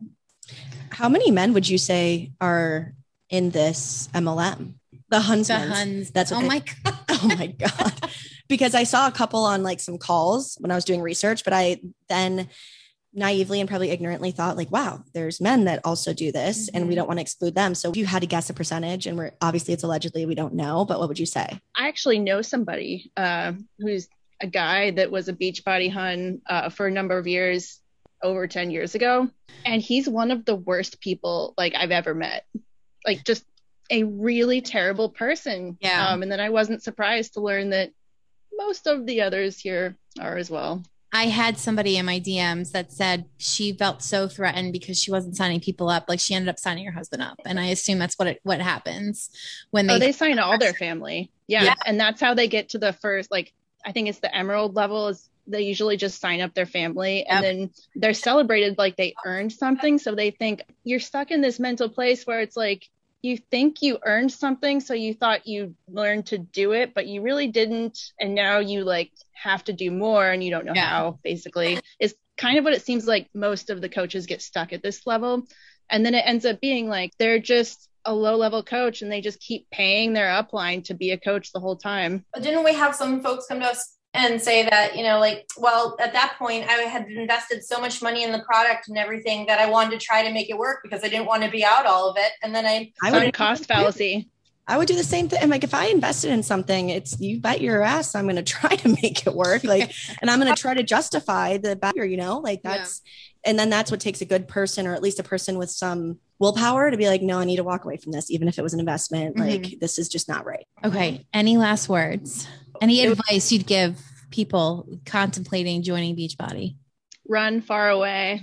A: How many men would you say are in this MLM? The Huns. That's what
B: my God.
A: Oh my God. Because I saw a couple on like some calls when I was doing research, but I then naively and probably ignorantly thought like, wow, there's men that also do this, and we don't want to exclude them. So if you had to guess a percentage, and obviously it's allegedly, we don't know, but what would you say?
F: I actually know somebody who's a guy that was a Beachbody Hun for a number of years, over 10 years ago. And he's one of the worst people like I've ever met. Like just a really terrible person.
B: Yeah.
F: And then I wasn't surprised to learn that most of the others here are as well.
B: I had somebody in my DMs that said she felt so threatened because she wasn't signing people up. Like she ended up signing her husband up. And I assume that's what happens when they
F: sign all their family. Yeah. And that's how they get to the first, like, I think it's the emerald level is they usually just sign up their family, and then they're celebrated like they earned something. So they think you're stuck in this mental place where it's like, you think you earned something, so you thought you learned to do it, but you really didn't. And now you like have to do more, and you don't know how, basically. It's kind of what it seems like most of the coaches get stuck at this level. And then it ends up being like they're just a low-level coach, and they just keep paying their upline to be a coach the whole time.
E: But didn't we have some folks come to us and say that, well, at that point I had invested so much money in the product and everything that I wanted to try to make it work because I didn't want to be out all of it. And then I
F: would cost fallacy.
A: I would do the same thing. I'm like, if I invested in something, it's you bet your ass I'm going to try to make it work. Like, and I'm going to try to justify the better, like that's, and then that's what takes a good person, or at least a person with some willpower, to be like, no, I need to walk away from this, even if it was an investment. Like, this is just not right.
B: Okay. Any last words? Any advice you'd give people contemplating joining Beachbody?
F: Run far away.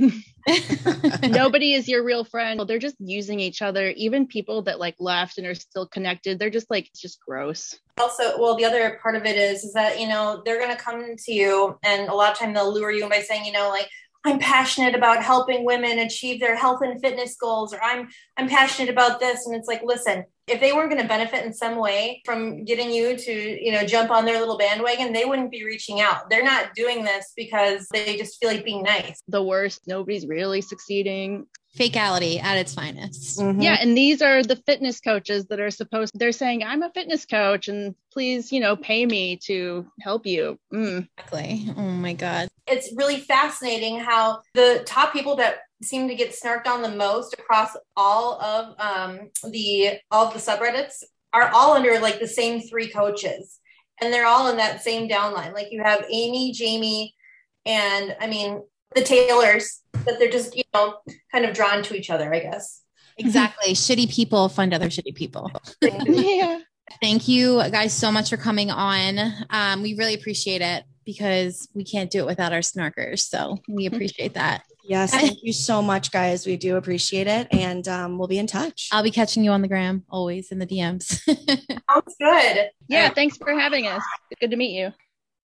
F: Nobody is your real friend. They're just using each other. Even people that like left and are still connected, they're just like, it's just gross.
E: Also, well, the other part of it is that, they're going to come to you, and a lot of time they'll lure you by saying, like, I'm passionate about helping women achieve their health and fitness goals, or I'm passionate about this. And it's like, listen, if they weren't going to benefit in some way from getting you to, jump on their little bandwagon, they wouldn't be reaching out. They're not doing this because they just feel like being nice.
F: The worst, nobody's really succeeding.
B: Fakeality at its finest.
A: Mhm.
F: Yeah. And these are the fitness coaches that are they're saying, I'm a fitness coach and please, pay me to help you.
B: Exactly. Oh my God.
E: It's really fascinating how the top people that seem to get snarked on the most across all of the subreddits are all under like the same 3 coaches. And they're all in that same downline. Like you have Amy, Jamie, and I mean, the Taylors, that they're just, kind of drawn to each other, I guess.
B: Exactly. Shitty people fund other shitty people.
F: Yeah.
B: Thank you guys so much for coming on. We really appreciate it because we can't do it without our snarkers. So we appreciate that.
A: Yes. Thank you so much, guys. We do appreciate it. And we'll be in touch.
B: I'll be catching you on the gram, always in the DMs.
E: Sounds good.
F: Yeah. Thanks for having us. Good to meet you.